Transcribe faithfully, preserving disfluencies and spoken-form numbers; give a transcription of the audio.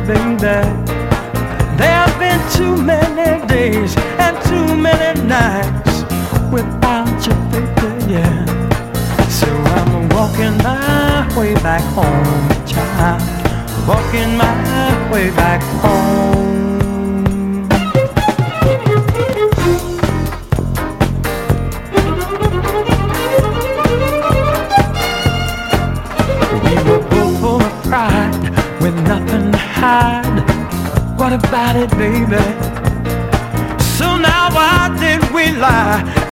baby. There have been too many days and too many nights without you, baby, yeah. So I'm walking my way back home, child. Walking my way back home. We were both full of pride with nothing to hide. What about it, baby? So now why did we lie